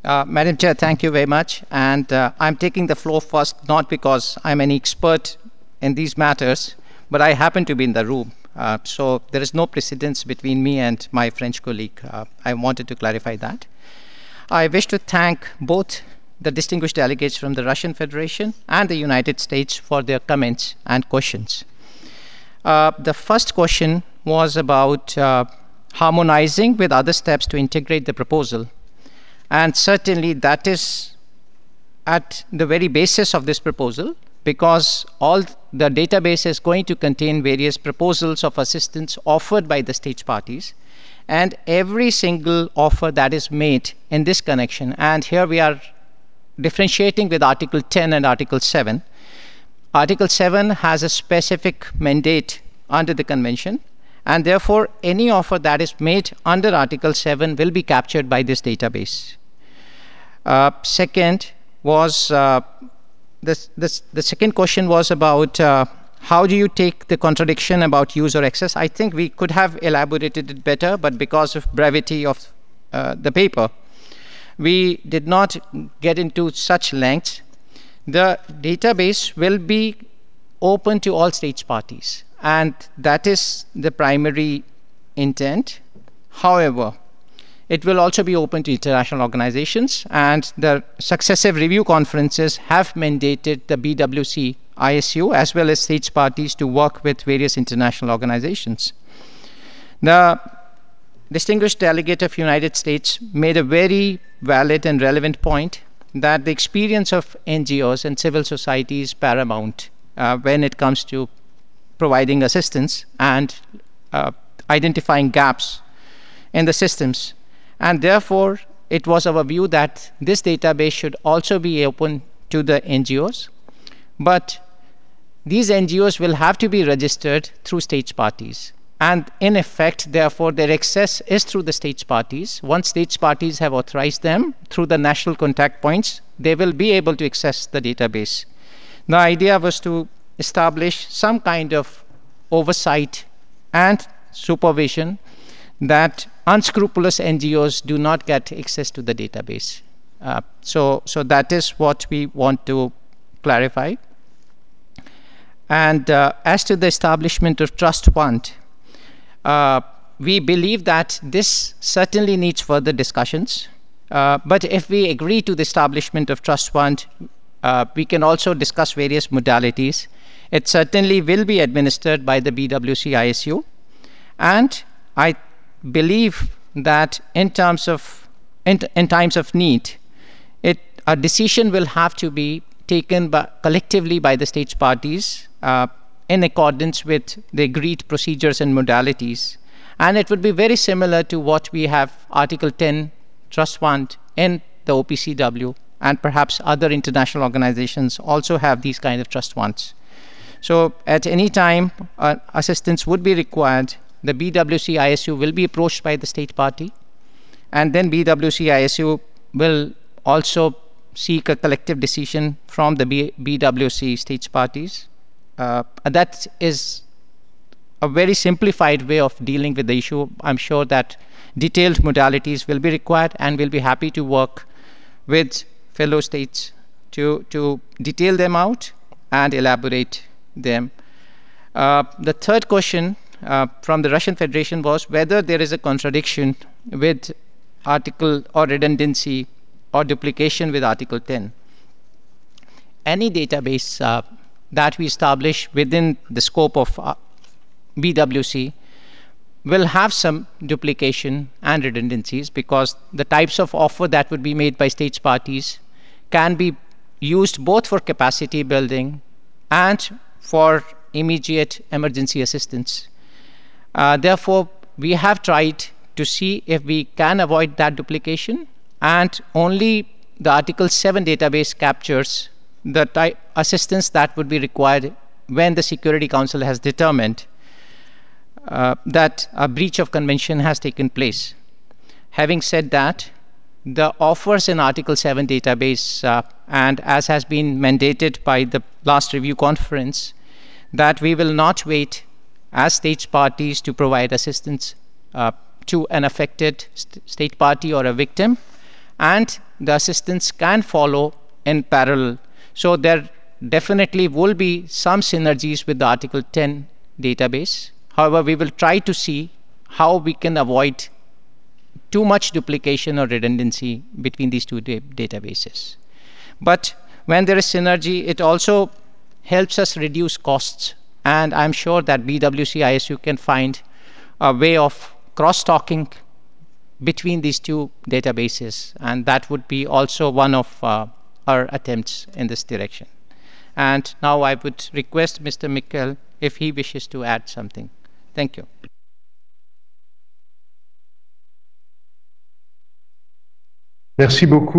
Madam Chair, thank you very much. And I'm taking the floor first, not because I'm an expert in these matters, but I happen to be in the room. So there is no precedence between me and my French colleague. I wanted to clarify that. I wish to thank both the distinguished delegates from the Russian Federation and the United States for their comments and questions. The first question was about harmonizing with other steps to integrate the proposal. And certainly that is at the very basis of this proposal, because all the database is going to contain various proposals of assistance offered by the state parties, and every single offer that is made in this connection, and here we are differentiating with Article 10 and Article 7. Article 7 has a specific mandate under the convention, and therefore any offer that is made under Article 7 will be captured by this database. Second was the second question was about how do you take the contradiction about use or access. I think we could have elaborated it better, but because of brevity of the paper, we did not get into such lengths. The database will be open to all states parties, and that is the primary intent. However, it will also be open to international organizations, and the successive review conferences have mandated the BWC ISU as well as states parties to work with various international organizations. The distinguished delegate of United States made a very valid and relevant point that the experience of NGOs and civil society is paramount when it comes to providing assistance and identifying gaps in the systems. And therefore, it was our view that this database should also be open to the NGOs. But these NGOs will have to be registered through states parties. And in effect, therefore, their access is through the states parties. Once states parties have authorized them through the national contact points, they will be able to access the database. The idea was to establish some kind of oversight and supervision that unscrupulous NGOs do not get access to the database. So that is what we want to clarify. And as to the establishment of trust fund, we believe that this certainly needs further discussions. But if we agree to the establishment of trust fund, we can also discuss various modalities. It certainly will be administered by the BWC ISU. And I believe that in times of need, a decision will have to be taken collectively by the states parties in accordance with the agreed procedures and modalities. And it would be very similar to what we have Article 10 Trust Fund in the OPCW, and perhaps other international organizations also have these kind of trust funds. So at any time assistance would be required, the BWC ISU will be approached by the state party, and then BWC ISU will also seek a collective decision from the BWC states parties. That is a very simplified way of dealing with the issue. I'm sure that detailed modalities will be required, and we'll be happy to work with fellow states to detail them out and elaborate them. The third question from the Russian Federation was whether there is a contradiction with article or redundancy or duplication with Article 10. Any database that we establish within the scope of BWC will have some duplication and redundancies, because the types of offer that would be made by states parties can be used both for capacity building and for immediate emergency assistance. Therefore, we have tried to see if we can avoid that duplication, and only the Article 7 database captures the type assistance that would be required when the Security Council has determined that a breach of convention has taken place. Having said that, the offers in Article 7 database, and as has been mandated by the last review conference, that we will not wait as states parties to provide assistance to an affected state party or a victim, and the assistants can follow in parallel. So there definitely will be some synergies with the Article 10 database. However, we will try to see how we can avoid too much duplication or redundancy between these two databases. But when there is synergy, it also helps us reduce costs. And I'm sure that BWC ISU can find a way of cross-talking between these two databases. And that would be also one of our attempts in this direction. And now I would request Mr. Mikkel if he wishes to add something. Thank you. Merci beaucoup.